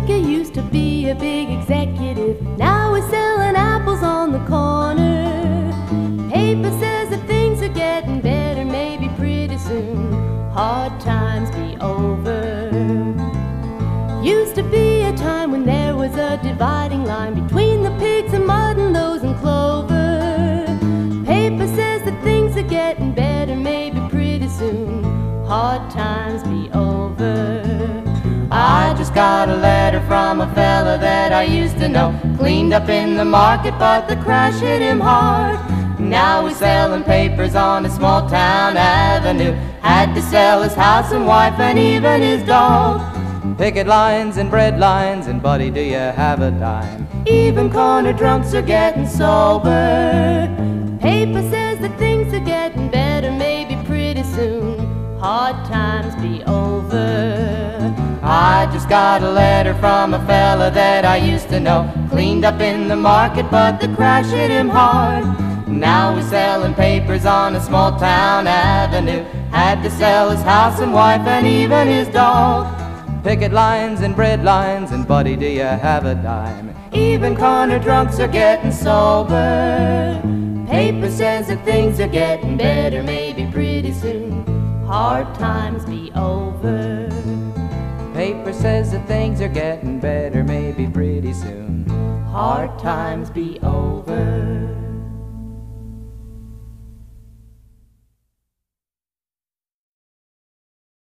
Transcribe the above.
He used to be a big executive, now he's selling apples on the corner. Paper says that things are getting better, maybe pretty soon hard times be over. Used to be a time when there was a dividing line between the pigs and mud and those in clover. Paper says that things are getting better, maybe pretty soon hard times be over. I just got a letter from a fella that I used to know, cleaned up in the market but the crash hit him hard. Now he's selling papers on a small town avenue, had to sell his house and wife and even his dog. Picket lines and bread lines, and buddy, do you have a dime? Even corner drunks are getting sober. Paper says that things are getting better, maybe pretty soon hard times be over. I just got a letter from a fella that I used to know, cleaned up in the market but the crash hit him hard. Now he's selling papers on a small town avenue, had to sell his house and wife and even his dog. Picket lines and bread lines, and buddy, do you have a dime? Even corner drunks are getting sober. Paper says that things are getting better, maybe pretty soon hard times be over. Paper says that things are getting better, maybe pretty soon hard times be over.